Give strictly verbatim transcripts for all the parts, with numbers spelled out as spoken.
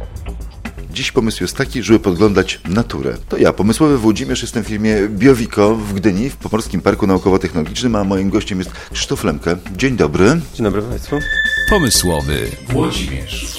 Dziś pomysł jest taki, żeby podglądać naturę. To ja, pomysłowy Włodzimierz, jestem w firmie Biowiko w Gdyni, w Pomorskim Parku Naukowo-Technologicznym, a moim gościem jest Krzysztof Lemke. Dzień dobry. Dzień dobry Państwu. Pomysłowy Włodzimierz.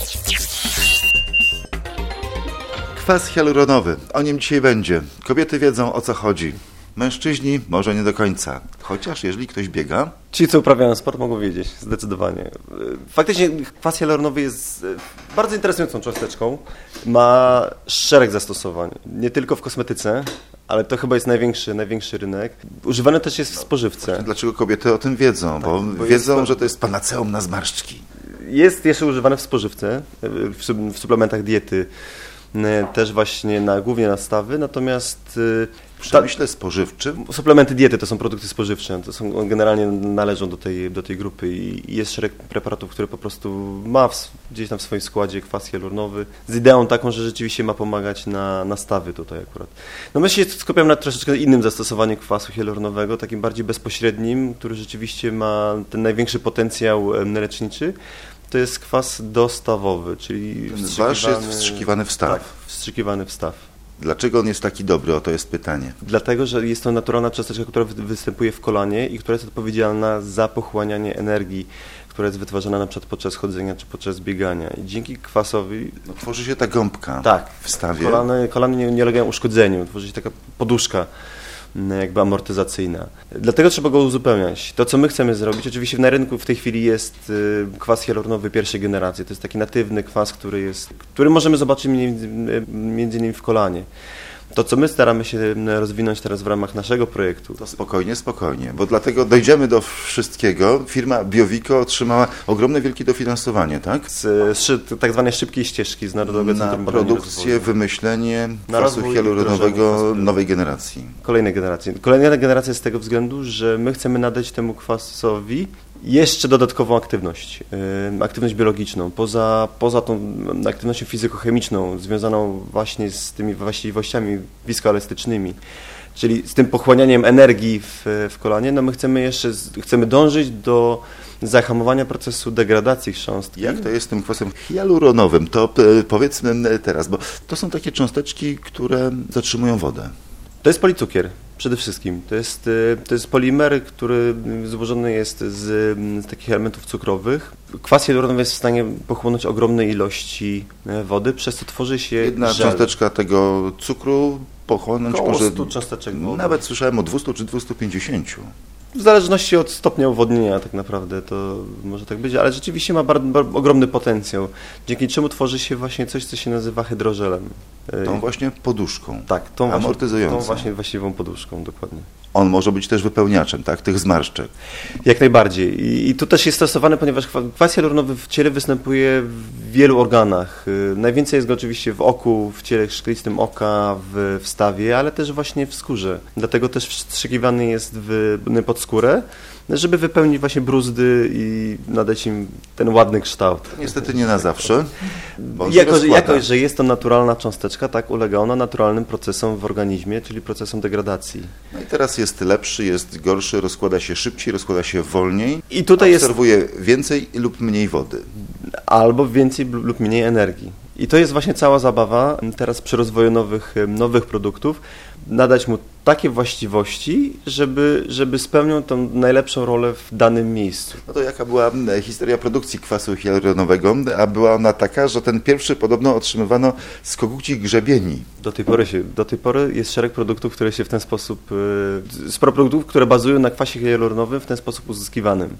Kwas hialuronowy. O nim dzisiaj będzie. Kobiety wiedzą, o co chodzi. Mężczyźni może nie do końca. Chociaż jeżeli ktoś biega... Ci, co uprawiają sport, mogą wiedzieć, zdecydowanie. Faktycznie kwas hialuronowy jest bardzo interesującą cząsteczką. Ma szereg zastosowań. Nie tylko w kosmetyce, ale to chyba jest największy, największy rynek. Używany też jest w spożywce. Dlaczego kobiety o tym wiedzą? Tak, bo, bo wiedzą, jest... że to jest panaceum na zmarszczki. Jest jeszcze używane w spożywce, w suplementach diety. Też właśnie na, głównie na stawy, natomiast... W przemyśle spożywczym? Suplementy diety to są produkty spożywcze, to są, generalnie należą do tej, do tej grupy i jest szereg preparatów, które po prostu ma w, gdzieś tam w swoim składzie kwas hialuronowy z ideą taką, że rzeczywiście ma pomagać na, na stawy tutaj akurat. No my się skupiamy na troszeczkę innym zastosowaniu kwasu hialuronowego, takim bardziej bezpośrednim, który rzeczywiście ma ten największy potencjał leczniczy. To jest kwas dostawowy, czyli wasz jest wstrzykiwany w staw. Tak, wstrzykiwany w staw. Dlaczego on jest taki dobry? O, to jest pytanie. Dlatego, że jest to naturalna cząsteczka, która występuje w kolanie i która jest odpowiedzialna za pochłanianie energii, która jest wytwarzana na przykład podczas chodzenia czy podczas biegania. I dzięki kwasowi... No, tworzy się ta gąbka tak, w stawie. Kolany, kolany nie, nie ulegają uszkodzeniu, tworzy się taka poduszka jakby amortyzacyjna. Dlatego trzeba go uzupełniać. To, co my chcemy zrobić, oczywiście na rynku w tej chwili jest kwas hialuronowy pierwszej generacji. To jest taki natywny kwas, który jest, który możemy zobaczyć między innymi w kolanie. To, co my staramy się rozwinąć teraz w ramach naszego projektu. To spokojnie, spokojnie, bo dlatego dojdziemy do wszystkiego. Firma Biowiko otrzymała ogromne, wielkie dofinansowanie, tak? Z, z tak zwanej szybkiej ścieżki z Narodowego Centrum Badania i Rozwoju. Na produkcję, wymyślenie kwasu hialuronowego nowej generacji. Kolejnej generacji. Kolejna generacja z tego względu, że my chcemy nadać temu kwasowi jeszcze dodatkową aktywność, yy, aktywność biologiczną, poza, poza tą aktywnością fizykochemiczną związaną właśnie z tymi właściwościami wiskoelastycznymi, czyli z tym pochłanianiem energii w, w kolanie, no my chcemy jeszcze, chcemy dążyć do zahamowania procesu degradacji chrząstki. Jak to jest z tym kwasem hialuronowym? To powiedzmy teraz, bo to są takie cząsteczki, które zatrzymują wodę. To jest policukier. Przede wszystkim. To jest, to jest polimer, który złożony jest z, z takich elementów cukrowych. Kwas hialuronowy jest w stanie pochłonąć ogromne ilości wody, przez co tworzy się jedna żel. Cząsteczka tego cukru pochłonąć Koło może... stu cząsteczek wody. Nawet słyszałem o dwustu czy dwustu pięćdziesięciu. W zależności od stopnia uwodnienia tak naprawdę to może tak być, ale rzeczywiście ma bardzo, bardzo ogromny potencjał, dzięki czemu tworzy się właśnie coś, co się nazywa hydrożelem. Tą właśnie poduszką, tak, tą amortyzującą. Właśnie, tą właśnie właściwą poduszką, dokładnie. On może być też wypełniaczem, tak, tych zmarszczek. Jak najbardziej. I, i tu też jest stosowany, ponieważ kwas hialuronowy w ciele występuje w wielu organach. Najwięcej jest go oczywiście w oku, w ciele szklistym oka, w, w stawie, ale też właśnie w skórze. Dlatego też wstrzykiwany jest w, pod skórę, żeby wypełnić właśnie bruzdy i nadać im ten ładny kształt. Niestety nie na zawsze. Jako, jako, że jest to naturalna cząsteczka, tak ulega ona naturalnym procesom w organizmie, czyli procesom degradacji. No i teraz jest lepszy, jest gorszy, rozkłada się szybciej, rozkłada się wolniej. I tutaj absorbuje jest więcej lub mniej wody. Albo więcej lub mniej energii. I to jest właśnie cała zabawa teraz przy rozwoju nowych, nowych produktów, nadać mu takie właściwości, żeby, żeby spełnił tą najlepszą rolę w danym miejscu. No to jaka była historia produkcji kwasu hialuronowego? A była ona taka, że ten pierwszy podobno otrzymywano z kogucich grzebieni. Do tej pory się, do tej pory jest szereg produktów, które się w ten sposób, sporo produktów, które bazują na kwasie hialuronowym w ten sposób uzyskiwanym.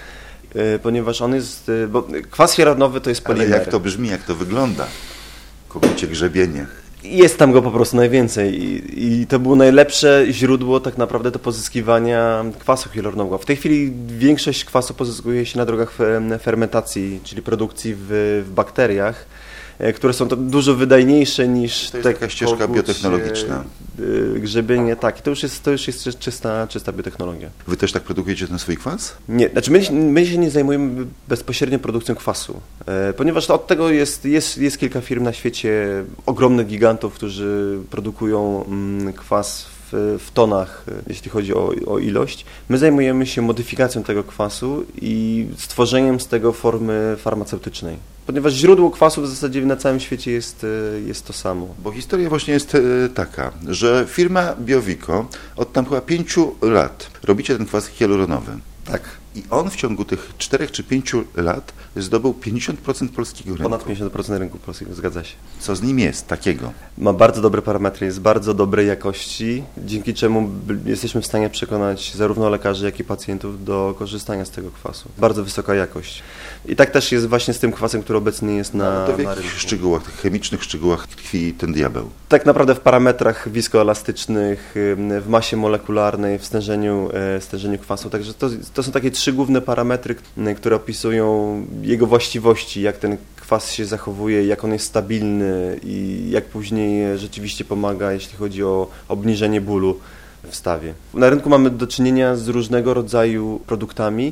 Ponieważ on jest, bo kwas hialuronowy to jest polimer. Ale jak to brzmi, jak to wygląda? Kogucie grzebienie. Jest tam go po prostu najwięcej i, i to było najlepsze źródło tak naprawdę do pozyskiwania kwasu hialuronowego. W tej chwili większość kwasu pozyskuje się na drogach fermentacji, czyli produkcji w, w bakteriach, które są to dużo wydajniejsze niż... To jest taka ścieżka biotechnologiczna. Grzebienie, tak. To już jest, to już jest czysta, czysta biotechnologia. Wy też tak produkujecie ten swój kwas? Nie, znaczy my, my się nie zajmujemy bezpośrednio produkcją kwasu, ponieważ od tego jest, jest, jest kilka firm na świecie, ogromnych gigantów, którzy produkują kwas w w, w tonach, jeśli chodzi o, o ilość. My zajmujemy się modyfikacją tego kwasu i stworzeniem z tego formy farmaceutycznej. Ponieważ źródło kwasu w zasadzie na całym świecie jest, jest to samo. Bo historia właśnie jest taka, że firma Biovico od tam chyba pięciu lat robicie ten kwas hialuronowy. Tak. I on w ciągu tych czterech czy pięciu lat zdobył pięćdziesiąt procent polskiego rynku. Ponad pięćdziesiąt procent rynku polskiego, zgadza się. Co z nim jest takiego? Ma bardzo dobre parametry, jest bardzo dobrej jakości, dzięki czemu jesteśmy w stanie przekonać zarówno lekarzy, jak i pacjentów do korzystania z tego kwasu. Bardzo wysoka jakość. I tak też jest właśnie z tym kwasem, który obecnie jest na, no, to w na jakich rynku. szczegółach, tych chemicznych szczegółach tkwi ten diabeł? Tak naprawdę w parametrach wiskoelastycznych, w masie molekularnej, w stężeniu, stężeniu kwasu. Także to, to są takie trzy główne parametry, które opisują jego właściwości, jak ten kwas się zachowuje, jak on jest stabilny i jak później rzeczywiście pomaga, jeśli chodzi o obniżenie bólu w stawie. Na rynku mamy do czynienia z różnego rodzaju produktami.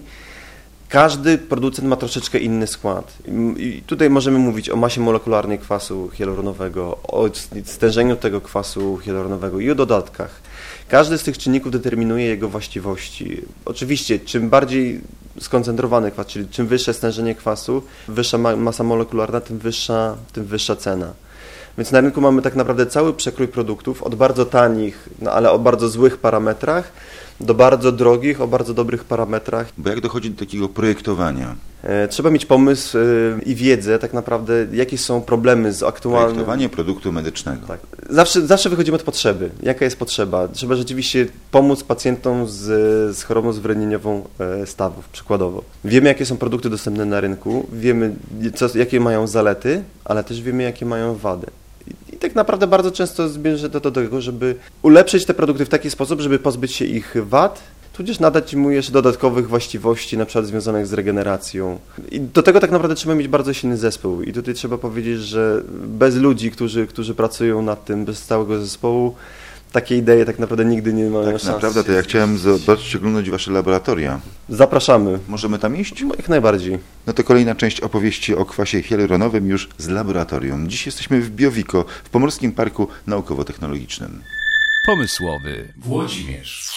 Każdy producent ma troszeczkę inny skład. I tutaj możemy mówić o masie molekularnej kwasu hialuronowego, o stężeniu tego kwasu hialuronowego i o dodatkach. Każdy z tych czynników determinuje jego właściwości. Oczywiście, czym bardziej skoncentrowany kwas, czyli czym wyższe stężenie kwasu, wyższa masa molekularna, tym wyższa, tym wyższa cena. Więc na rynku mamy tak naprawdę cały przekrój produktów, od bardzo tanich, no ale o bardzo złych parametrach, do bardzo drogich, o bardzo dobrych parametrach. Bo jak dochodzi do takiego projektowania? E, trzeba mieć pomysł e, i wiedzę tak naprawdę, jakie są problemy z aktualnym... Projektowanie produktu medycznego. Tak. Zawsze, zawsze wychodzimy od potrzeby. Jaka jest potrzeba? Trzeba rzeczywiście pomóc pacjentom z, z chorobą zwyrodnieniową e, stawów, przykładowo. Wiemy, jakie są produkty dostępne na rynku, wiemy, co, jakie mają zalety, ale też wiemy, jakie mają wady. I tak naprawdę bardzo często zmierza to do tego, żeby ulepszyć te produkty w taki sposób, żeby pozbyć się ich wad, tudzież nadać mu jeszcze dodatkowych właściwości, na przykład związanych z regeneracją. I do tego tak naprawdę trzeba mieć bardzo silny zespół. I tutaj trzeba powiedzieć, że bez ludzi, którzy, którzy pracują nad tym, bez całego zespołu, takie idee tak naprawdę nigdy nie mają Tak szans. naprawdę to ja chciałem zobaczyć, oglądać wasze laboratoria. Zapraszamy. Możemy tam iść? Jak najbardziej. No to kolejna część opowieści o kwasie hialuronowym już z laboratorium. Dziś jesteśmy w Biovico, w Pomorskim Parku Naukowo-Technologicznym. Pomysłowy Włodzimierz.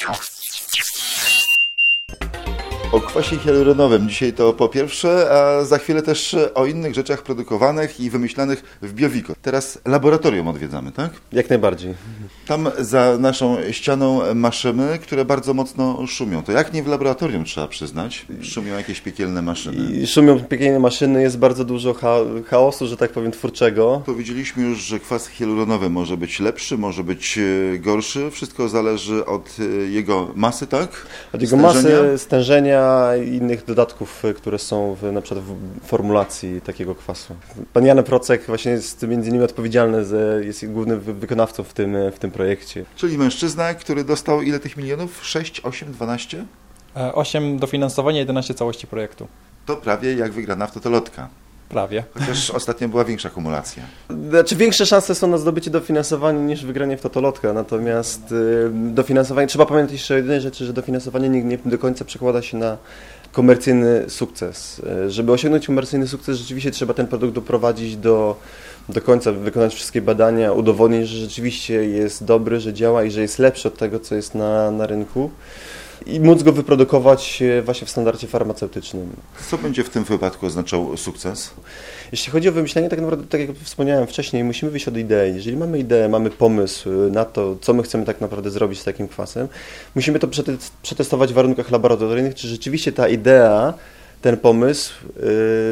O kwasie hialuronowym dzisiaj to po pierwsze, a za chwilę też o innych rzeczach produkowanych i wymyślanych w Biovico. Teraz laboratorium odwiedzamy, tak? Jak najbardziej. Tam za naszą ścianą maszyny, które bardzo mocno szumią. To jak nie w laboratorium, trzeba przyznać, szumią jakieś piekielne maszyny. I szumią piekielne maszyny, jest bardzo dużo cha chaosu, że tak powiem, twórczego. Powiedzieliśmy już, że kwas hialuronowy może być lepszy, może być gorszy. Wszystko zależy od jego masy, tak? Od jego Stężenia? masy, stężenia i innych dodatków, które są w, na przykład w formulacji takiego kwasu. Pan Jan Procek właśnie jest między innymi odpowiedzialny, za, jest głównym wykonawcą w tym, w tym projekcie. Czyli mężczyzna, który dostał ile tych milionów? sześć, osiem, dwanaście? osiem dofinansowania, jedenaście całości projektu. To prawie jak wygrana w Totolotka. Prawie. Chociaż ostatnio była większa kumulacja. Znaczy większe szanse są na zdobycie dofinansowania niż wygranie w Totolotka, natomiast y, dofinansowanie, trzeba pamiętać jeszcze o jednej rzeczy, że dofinansowanie nie, nie do końca przekłada się na komercyjny sukces. Y, żeby osiągnąć komercyjny sukces, rzeczywiście trzeba ten produkt doprowadzić do, do końca, wykonać wszystkie badania, udowodnić, że rzeczywiście jest dobry, że działa i że jest lepszy od tego, co jest na, na rynku. I móc go wyprodukować właśnie w standardzie farmaceutycznym. Co będzie w tym wypadku oznaczał sukces? Jeśli chodzi o wymyślenie, tak naprawdę, tak jak wspomniałem wcześniej, musimy wyjść od idei. Jeżeli mamy ideę, mamy pomysł na to, co my chcemy tak naprawdę zrobić z takim kwasem, musimy to przetestować w warunkach laboratoryjnych, czy rzeczywiście ta idea, ten pomysł yy,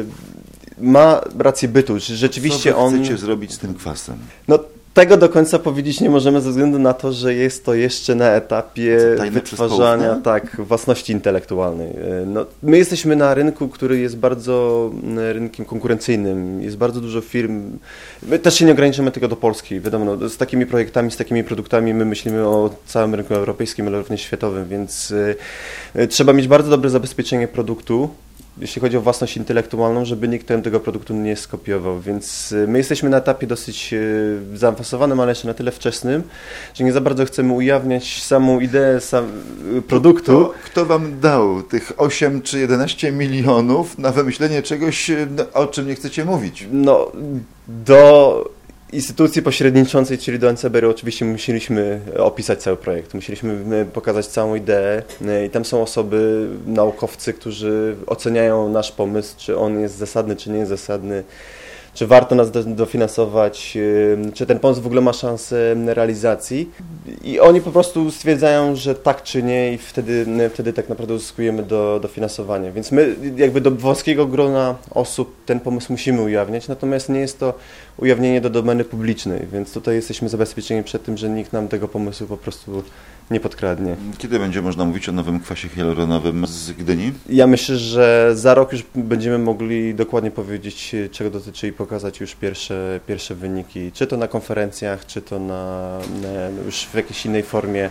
ma rację bytu, czy rzeczywiście co wy on... chcecie zrobić z tym kwasem? No, tego do końca powiedzieć nie możemy ze względu na to, że jest to jeszcze na etapie Tajne wytwarzania przyspołówne? tak, własności intelektualnej. No, my jesteśmy na rynku, który jest bardzo rynkiem konkurencyjnym, jest bardzo dużo firm. My też się nie ograniczymy tylko do Polski. Wiadomo, no, z takimi projektami, z takimi produktami my myślimy o całym rynku europejskim, ale również światowym, więc y, trzeba mieć bardzo dobre zabezpieczenie produktu, jeśli chodzi o własność intelektualną, żeby nikt tego produktu nie skopiował, więc my jesteśmy na etapie dosyć zaawansowanym, ale jeszcze na tyle wczesnym, że nie za bardzo chcemy ujawniać samą ideę sam produktu. Kto, kto wam dał tych osiem czy jedenaście milionów na wymyślenie czegoś, o czym nie chcecie mówić? No, do instytucji pośredniczącej, czyli do N C B R-u, oczywiście musieliśmy opisać cały projekt, musieliśmy pokazać całą ideę i tam są osoby, naukowcy, którzy oceniają nasz pomysł, czy on jest zasadny, czy nie jest zasadny, czy warto nas dofinansować, czy ten pomysł w ogóle ma szansę realizacji. I oni po prostu stwierdzają, że tak czy nie i wtedy, wtedy tak naprawdę uzyskujemy do, dofinansowanie. Więc my jakby do wąskiego grona osób ten pomysł musimy ujawniać, natomiast nie jest to ujawnienie do domeny publicznej, więc tutaj jesteśmy zabezpieczeni przed tym, że nikt nam tego pomysłu po prostu nie podkradnie. Kiedy będzie można mówić o nowym kwasie hialuronowym z Gdyni? Ja myślę, że za rok już będziemy mogli dokładnie powiedzieć, czego dotyczy i pokazać już pierwsze, pierwsze wyniki, czy to na konferencjach, czy to na, na już w jakiejś innej formie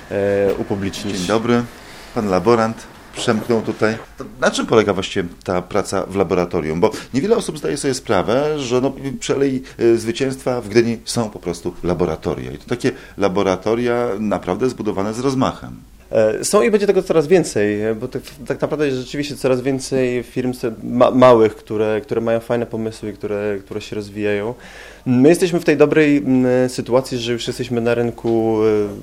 e, upublicznić. Dzień dobry, pan laborant przemknął tutaj. To na czym polega właściwie ta praca w laboratorium? Bo niewiele osób zdaje sobie sprawę, że no, przy Alei Zwycięstwa w Gdyni są po prostu laboratoria. I to takie laboratoria naprawdę zbudowane z rozmachem. Są i będzie tego coraz więcej, bo tak, tak naprawdę jest rzeczywiście coraz więcej firm ma, małych, które, które mają fajne pomysły, które, które się rozwijają. My jesteśmy w tej dobrej sytuacji, że już jesteśmy na rynku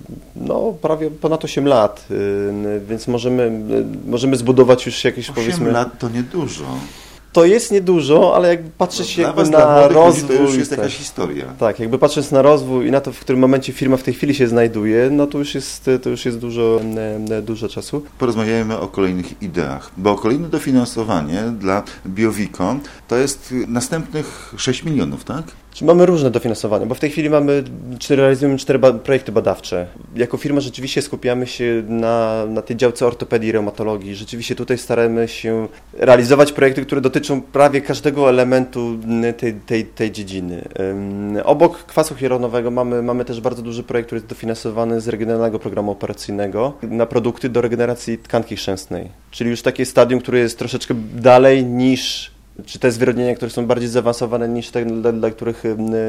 no, prawie ponad osiem lat, więc możemy, możemy zbudować już jakieś powiedzmy... osiem lat to niedużo. To jest niedużo, ale jak patrzeć no, jakby was, na rozwój... To już jest tak, jakaś historia. Tak, jakby patrząc na rozwój i na to, w którym momencie firma w tej chwili się znajduje, no to już jest, to już jest dużo, dużo czasu. Porozmawiajmy o kolejnych ideach, bo kolejne dofinansowanie dla Biovico to jest następnych sześć milionów, tak? Mamy różne dofinansowania, bo w tej chwili mamy, cztery, realizujemy cztery ba- projekty badawcze. Jako firma rzeczywiście skupiamy się na, na tej działce ortopedii i reumatologii. Rzeczywiście tutaj staramy się realizować projekty, które dotyczą prawie każdego elementu tej, tej, tej dziedziny. Um, obok kwasu hialuronowego mamy, mamy też bardzo duży projekt, który jest dofinansowany z Regionalnego Programu Operacyjnego na produkty do regeneracji tkanki chrzęstnej. Czyli już takie stadium, które jest troszeczkę dalej niż czy te zwyrodnienia, które są bardziej zaawansowane niż te, dla, dla których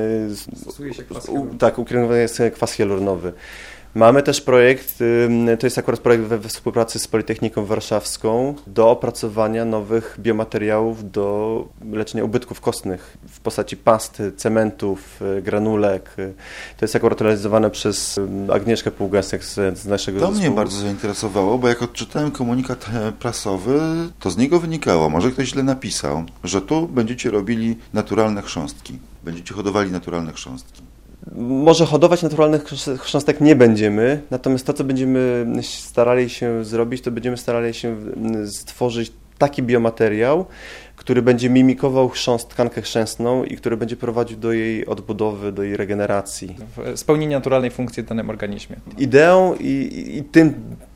stosuje się kwas u, tak, ukierowany jest kwas hialuronowy. Mamy też projekt, to jest akurat projekt we, we współpracy z Politechniką Warszawską do opracowania nowych biomateriałów do leczenia ubytków kostnych w postaci pasty, cementów, granulek. To jest akurat realizowane przez Agnieszkę Półgasek z, z naszego To zespołu. mnie bardzo zainteresowało, bo jak odczytałem komunikat prasowy, to z niego wynikało, może ktoś źle napisał, że tu będziecie robili naturalne chrząstki, będziecie hodowali naturalne chrząstki. Może hodować naturalnych chrząstek nie będziemy, natomiast to, co będziemy starali się zrobić, to będziemy starali się stworzyć taki biomateriał, który będzie mimikował chrząst, tkankę chrzęstną i który będzie prowadził do jej odbudowy, do jej regeneracji. Spełnienie naturalnej funkcji w danym organizmie. Ideą i, i tym,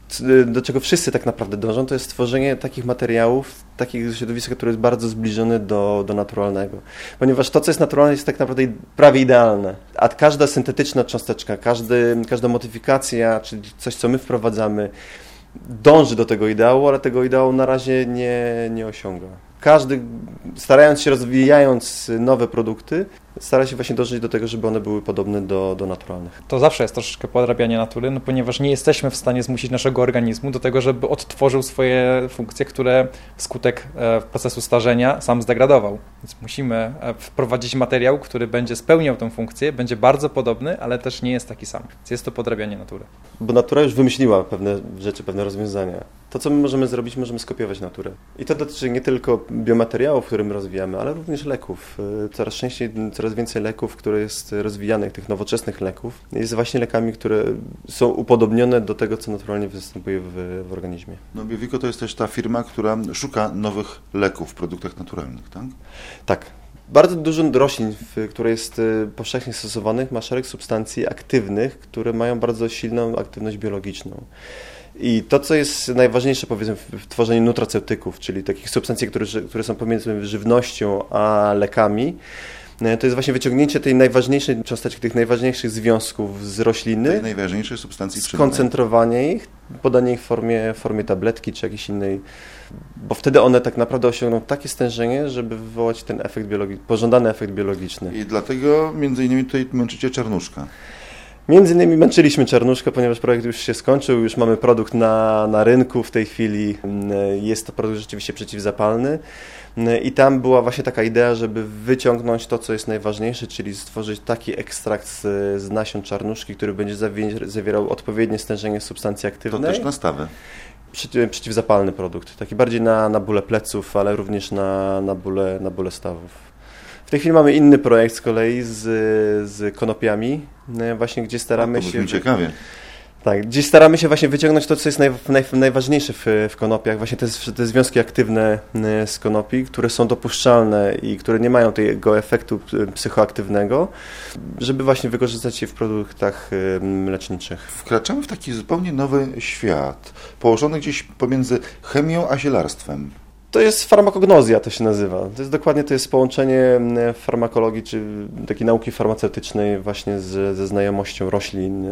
do czego wszyscy tak naprawdę dążą, to jest stworzenie takich materiałów, takiego środowiska, które jest bardzo zbliżone do, do naturalnego. Ponieważ to, co jest naturalne, jest tak naprawdę prawie idealne. A każda syntetyczna cząsteczka, każdy, każda modyfikacja, czyli coś, co my wprowadzamy, dąży do tego ideału, ale tego ideału na razie nie, nie osiąga. Każdy, starając się, rozwijając nowe produkty, stara się właśnie dążyć do tego, żeby one były podobne do, do naturalnych. To zawsze jest troszeczkę podrabianie natury, no ponieważ nie jesteśmy w stanie zmusić naszego organizmu do tego, żeby odtworzył swoje funkcje, które wskutek e, procesu starzenia sam zdegradował. Więc musimy e, wprowadzić materiał, który będzie spełniał tę funkcję, będzie bardzo podobny, ale też nie jest taki sam. Więc jest to podrabianie natury. Bo natura już wymyśliła pewne rzeczy, pewne rozwiązania. To, co my możemy zrobić, możemy skopiować naturę. I to dotyczy nie tylko biomateriałów, które my rozwijamy, ale również leków. Coraz częściej, coraz więcej leków, które jest rozwijanych, tych nowoczesnych leków, jest właśnie lekami, które są upodobnione do tego, co naturalnie występuje w, w organizmie. No Biovico to jest też ta firma, która szuka nowych leków w produktach naturalnych, tak? Tak. Bardzo dużo roślin, które jest powszechnie stosowanych, ma szereg substancji aktywnych, które mają bardzo silną aktywność biologiczną. I to, co jest najważniejsze, powiedzmy, w tworzeniu nutraceutyków, czyli takich substancji, które, które są pomiędzy żywnością a lekami, to jest właśnie wyciągnięcie tej najważniejszej cząsteczki, tych najważniejszych związków z rośliny, tej najważniejszej substancji czynnej, skoncentrowanie ich, podanie ich w formie, w formie tabletki czy jakiejś innej, bo wtedy one tak naprawdę osiągną takie stężenie, żeby wywołać ten efekt biologiczny, pożądany efekt biologiczny. I dlatego między innymi tutaj męczycie czarnuszka. Między innymi męczyliśmy Czarnuszkę, ponieważ projekt już się skończył, już mamy produkt na, na rynku w tej chwili. Jest to produkt rzeczywiście przeciwzapalny. I tam była właśnie taka idea, żeby wyciągnąć to, co jest najważniejsze, czyli stworzyć taki ekstrakt z, z nasion czarnuszki, który będzie zawier- zawierał odpowiednie stężenie substancji aktywnej. To też nastawy. Przy, przeciwzapalny produkt, taki bardziej na, na bóle pleców, ale również na, na, bóle, na bóle stawów. W tej chwili mamy inny projekt z kolei z, z konopiami, właśnie gdzie staramy no, to się... ciekawie. Tak, gdzieś staramy się właśnie wyciągnąć to, co jest naj, naj, najważniejsze w, w konopiach, właśnie te, te związki aktywne z konopi, które są dopuszczalne i które nie mają tego efektu psychoaktywnego, żeby właśnie wykorzystać je w produktach leczniczych. Wkraczamy w taki zupełnie nowy świat, położony gdzieś pomiędzy chemią a zielarstwem. To jest farmakognozja, to się nazywa. To jest dokładnie to jest połączenie farmakologii, czy takiej nauki farmaceutycznej właśnie z, ze znajomością roślin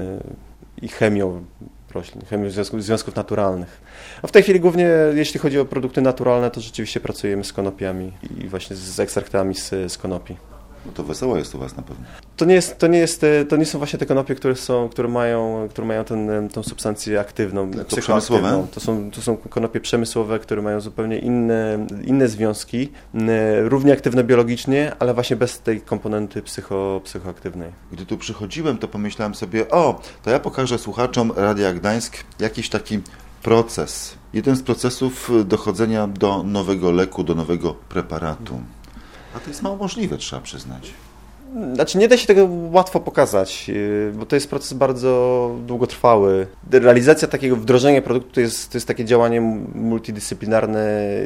i chemią roślin, chemią związków, związków naturalnych. A w tej chwili głównie, jeśli chodzi o produkty naturalne, to rzeczywiście pracujemy z konopiami i właśnie z ekstraktami z, z konopi. No to wesoło jest u Was na pewno. To nie jest, to nie jest, to nie są właśnie te konopie, które są, które mają, które mają ten, tą substancję aktywną, to przemysłowe? To są, to są konopie przemysłowe, które mają zupełnie inne, inne związki, równie aktywne biologicznie, ale właśnie bez tej komponenty psycho, psychoaktywnej. Gdy tu przychodziłem, to pomyślałem sobie, o, to ja pokażę słuchaczom Radia Gdańsk jakiś taki proces. Jeden z procesów dochodzenia do nowego leku, do nowego preparatu. A to jest mało możliwe, trzeba przyznać. Znaczy nie da się tego łatwo pokazać, bo to jest proces bardzo długotrwały. Realizacja takiego wdrożenia produktu to jest, to jest takie działanie multidyscyplinarne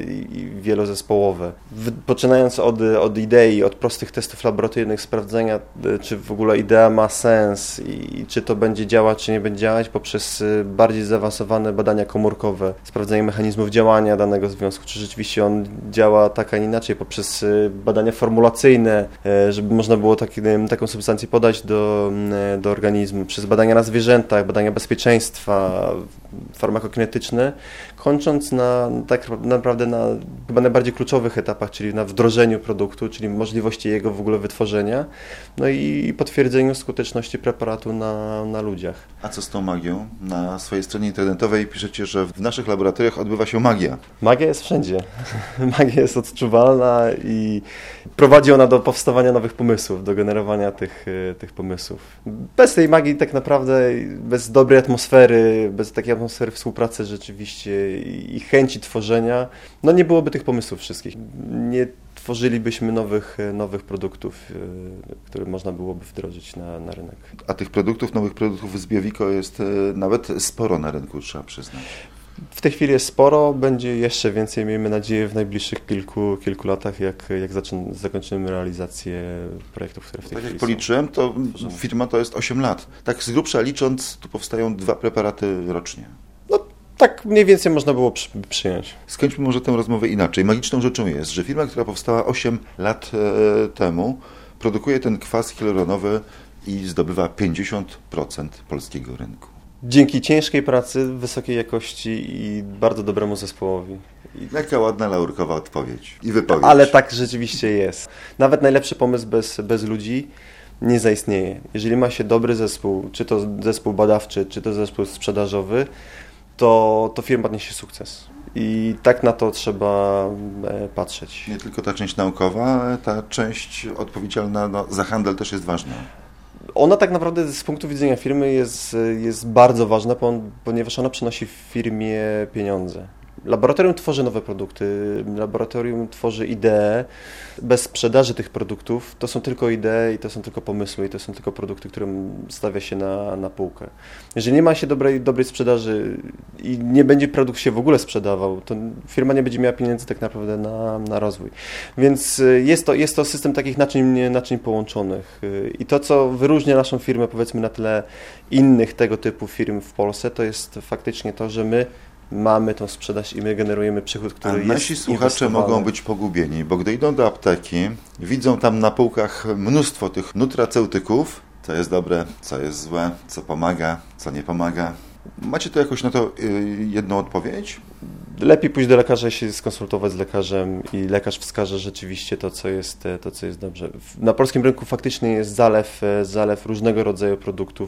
i wielozespołowe. Poczynając od, od idei, od prostych testów laboratoryjnych, sprawdzenia, czy w ogóle idea ma sens i czy to będzie działać, czy nie będzie działać, poprzez bardziej zaawansowane badania komórkowe, sprawdzenie mechanizmów działania danego związku, czy rzeczywiście on działa tak, a nie inaczej, poprzez badania formulacyjne, żeby można było Taki, taką substancję podać do, do organizmu, przez badania na zwierzętach, badania bezpieczeństwa farmakokinetyczne, kończąc na tak naprawdę na chyba najbardziej kluczowych etapach, czyli na wdrożeniu produktu, czyli możliwości jego w ogóle wytworzenia, no i potwierdzeniu skuteczności preparatu na, na ludziach. A co z tą magią? Na swojej stronie internetowej piszecie, że w naszych laboratoriach odbywa się magia. Magia jest wszędzie. Magia jest odczuwalna i prowadzi ona do powstawania nowych pomysłów, do generowania tych, tych pomysłów. Bez tej magii tak naprawdę, bez dobrej atmosfery, bez takiej atmosfery współpracy rzeczywiście i chęci tworzenia, no nie byłoby tych pomysłów wszystkich. Nie tworzylibyśmy nowych, nowych produktów, które można byłoby wdrożyć na, na rynek. A tych produktów, nowych produktów z Biowiko jest nawet sporo na rynku, trzeba przyznać. W tej chwili jest sporo, będzie jeszcze więcej, miejmy nadzieję, w najbliższych kilku, kilku latach, jak, jak zaczyn, zakończymy realizację projektów, które w tej tak chwili jak policzyłem, to są. Firma to jest osiem lat. Tak z grubsza licząc, tu powstają dwa preparaty rocznie. No tak mniej więcej można było przy, przyjąć. Skończmy może tę rozmowę inaczej. Magiczną rzeczą jest, że firma, która powstała osiem lat e, temu, produkuje ten kwas hialuronowy i zdobywa pięćdziesiąt procent polskiego rynku. Dzięki ciężkiej pracy, wysokiej jakości i bardzo dobremu zespołowi. Jaka ładna laurkowa odpowiedź i wypowiedź. Ale tak rzeczywiście jest. Nawet najlepszy pomysł bez, bez ludzi nie zaistnieje. Jeżeli ma się dobry zespół, czy to zespół badawczy, czy to zespół sprzedażowy, to, to firma odniesie sukces. I tak na to trzeba patrzeć. Nie tylko ta część naukowa, ale ta część odpowiedzialna no, za handel też jest ważna. Ona tak naprawdę z punktu widzenia firmy jest, jest bardzo ważna, ponieważ ona przynosi firmie pieniądze. Laboratorium tworzy nowe produkty, laboratorium tworzy idee. Bez sprzedaży tych produktów to są tylko idee i to są tylko pomysły i to są tylko produkty, które stawia się na, na półkę. Jeżeli nie ma się dobrej, dobrej sprzedaży i nie będzie produkt się w ogóle sprzedawał, to firma nie będzie miała pieniędzy tak naprawdę na, na rozwój. Więc jest to, jest to system takich naczyń, naczyń połączonych. I to, co wyróżnia naszą firmę, powiedzmy na tle innych tego typu firm w Polsce, to jest faktycznie to, że my mamy tą sprzedaż i my generujemy przychód, który jest A nasi słuchacze mogą być pogubieni, bo gdy idą do apteki, widzą tam na półkach mnóstwo tych nutraceutyków, co jest dobre, co jest złe, co pomaga, co nie pomaga. Macie tu jakoś na to jedną odpowiedź? Lepiej pójść do lekarza i się skonsultować z lekarzem i lekarz wskaże rzeczywiście to, co jest, to, co jest dobrze. Na polskim rynku faktycznie jest zalew, zalew różnego rodzaju produktów,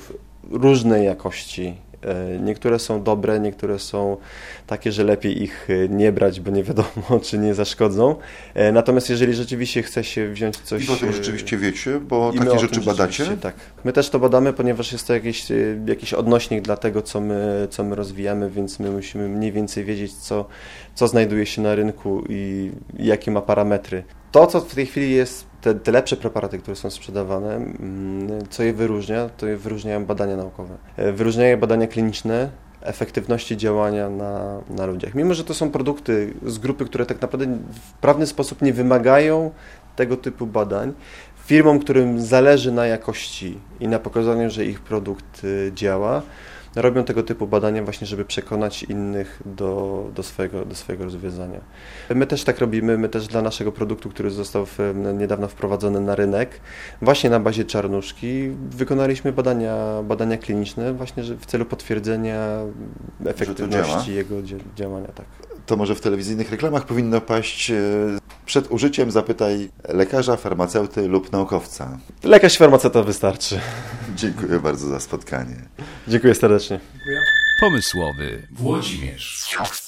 różnej jakości. Niektóre są dobre, niektóre są takie, że lepiej ich nie brać, bo nie wiadomo, czy nie zaszkodzą. Natomiast jeżeli rzeczywiście chce się wziąć coś... I o tym rzeczywiście wiecie, bo I my takie o rzeczy tym badacie? Tak. My też to badamy, ponieważ jest to jakiś, jakiś odnośnik dla tego, co my, co my rozwijamy, więc my musimy mniej więcej wiedzieć, co, co znajduje się na rynku i jakie ma parametry. To, co w tej chwili jest, te, te lepsze preparaty, które są sprzedawane, co je wyróżnia, to je wyróżniają badania naukowe. Wyróżniają badania kliniczne, efektywności działania na, na ludziach. Mimo że to są produkty z grupy, które tak naprawdę w prawny sposób nie wymagają tego typu badań, firmom, którym zależy na jakości i na pokazaniu, że ich produkt działa, robią tego typu badania właśnie, żeby przekonać innych do, do, swojego, do swojego rozwiązania. My też tak robimy, my też dla naszego produktu, który został w, niedawno wprowadzony na rynek, właśnie na bazie czarnuszki, wykonaliśmy badania, badania kliniczne właśnie w celu potwierdzenia efektywności jego działania. Tak. To może w telewizyjnych reklamach powinno paść przed użyciem zapytaj lekarza, farmaceuty lub naukowca. Lekarz, farmaceuta wystarczy. Dziękuję bardzo za spotkanie. Dziękuję serdecznie. Pomysłowy Włodzimierz.